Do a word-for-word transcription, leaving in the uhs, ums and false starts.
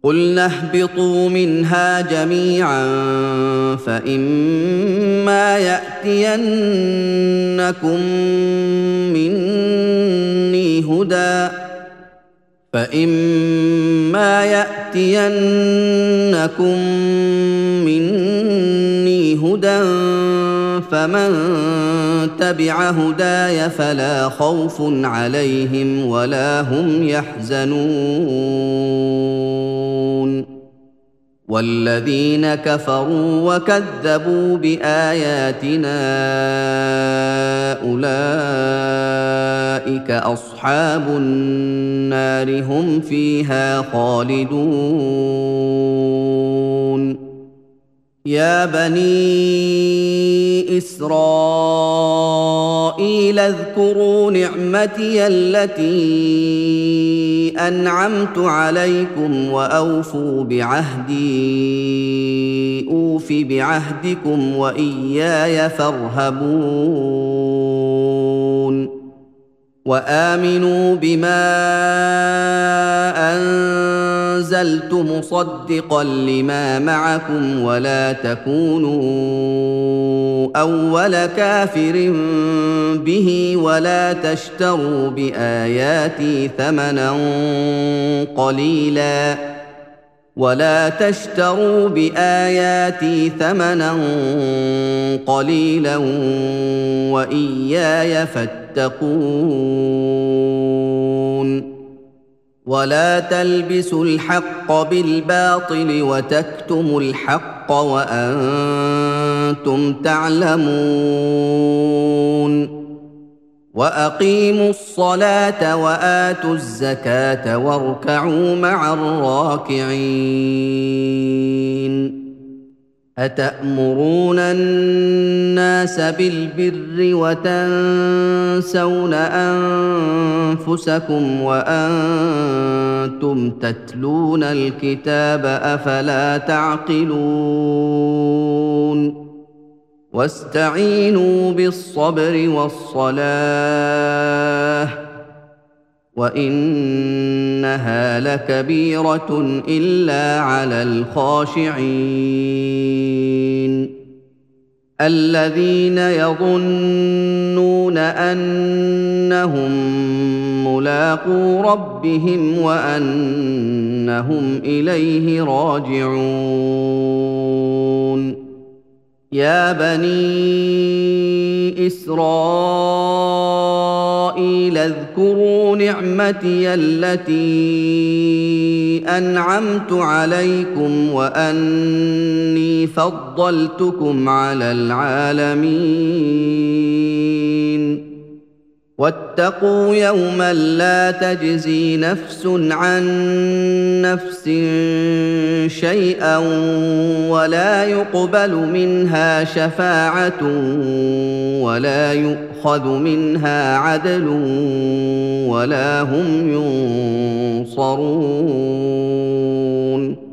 قُلْنَا اهْبِطُوا مِنْهَا جَمِيعًا فَإِمَّا يَأْتِيَنَّكُم مِّنِّي هُدًى فَإِمَّا يَأْتِيَنَّكُم مِّنِّي هُدًى فَمَن تَبِعَ هُدَايَ فَلَا خَوْفٌ عَلَيْهِمْ وَلَا هُمْ يَحْزَنُونَ وَالَّذِينَ كَفَرُوا وَكَذَّبُوا بِآيَاتِنَا أُولَٰئِكَ أَصْحَابُ النَّارِ هُمْ فِيهَا خَالِدُونَ يَا بَنِي إِسْرَائِيلَ اذْكُرُوا نِعْمَتِيَ الَّتِي أَنْعَمْتُ عَلَيْكُمْ وَأَوْفُوا بِعَهْدِي أُوفِ بِعَهْدِكُمْ وَإِيَّايَ فَارْهَبُونِ وَآمِنُوا بِمَا أَنزَلْتُ مُصَدِّقًا لِّمَا مَعَكُمْ وَلَا تَكُونُوا أَوَّلَ كَافِرٍ بِهِ وَلَا تَشْتَرُوا بِآيَاتِي ثَمَنًا قَلِيلًا وَلَا تَشْتَرُوا بِآيَاتِي ثَمَنًا قَلِيلًا وَإِيَّايَ فَاتَّقُونِ وَلَا تَلْبِسُوا الْحَقَّ بِالْبَاطِلِ وَتَكْتُمُوا الْحَقَّ وَأَنتُمْ تَعْلَمُونَ وَأَقِيمُوا الصَّلَاةَ وَآتُوا الزَّكَاةَ وَارْكَعُوا مَعَ الرَّاكِعِينَ أَتَأْمُرُونَ النَّاسَ بِالْبِرِّ وَتَنسَوْنَ أَنفُسَكُمْ وَأَنتُمْ تَتْلُونَ الْكِتَابَ ۚ أَفَلَا تَعْقِلُونَ وَاسْتَعِينُوا بِالصَّبْرِ وَالصَّلَاةِ ۚ وَإِنَّهَا لَكَبِيرَةٌ إِلَّا عَلَى الْخَاشِعِينَ الَّذِينَ يَظُنُّونَ أَنَّهُم مُّلَاقُو رَبِّهِمْ وَأَنَّهُمْ إِلَيْهِ رَاجِعُونَ يَا بَنِي إِسْرَائِيلَ اذْكُرُوا نِعْمَتِيَ الَّتِي أَنْعَمْتُ عَلَيْكُمْ وَأَنِّي فَضَّلْتُكُمْ عَلَى الْعَالَمِينَ وَاتَّقُوا يَوْمًا لَّا تَجْزِي نَفْسٌ عَن نَّفْسٍ شَيْئًا وَلَا يُقْبَلُ مِنْهَا شَفَاعَةٌ وَلَا يُؤْخَذُ مِنْهَا عَدْلٌ وَلَا هُمْ يُنصَرُونَ